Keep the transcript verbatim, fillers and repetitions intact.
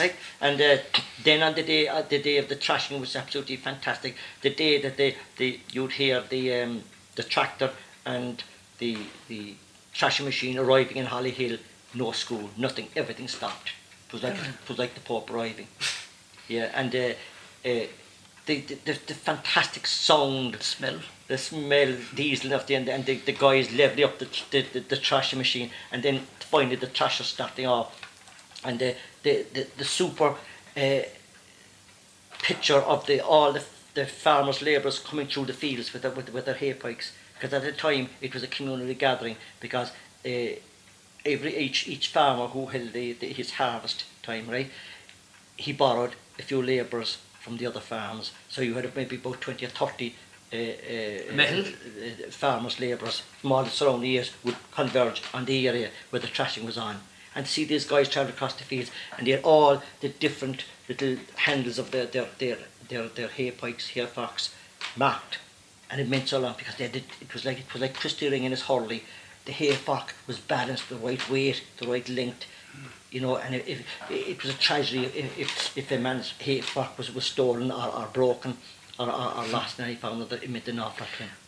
Right? And uh, then on the day, uh, the day of the trashing was absolutely fantastic. The day that they, they you'd hear the um, the tractor and the the trashing machine arriving in Hollyhill, no school, nothing, everything stopped. It was like it was like the Pope arriving. Yeah, and uh, uh, the, the the the fantastic sound, The smell. the smell, diesel of the end, and the, the guys leveling up the, the the the trashing machine, and then finally the trasher starting off, and the the the, the super uh, picture of the all the, the farmers labourers coming through the fields with their with, with their hay pikes, because at the time it was a community gathering, because uh, every each each farmer who held the, the, his harvest time, right, he borrowed a few labourers from the other farms, so you had maybe about twenty or thirty uh, uh, Metal. uh, farmers labourers from all the surrounding areas would converge on the area where the trashing was on, and see these guys travel across the fields, and they had all the different little handles of their their their their, their hay pikes, hay forks marked, and it meant so long because they did, it was like it was like Christy Ring and his Hurley. The hay fork was balanced, the right weight, the right length, you know, and it, it, it was a tragedy if, if, if a man's hay fork was, was stolen or, or broken or, or, or lost, and he found that it meant an awful lot to him.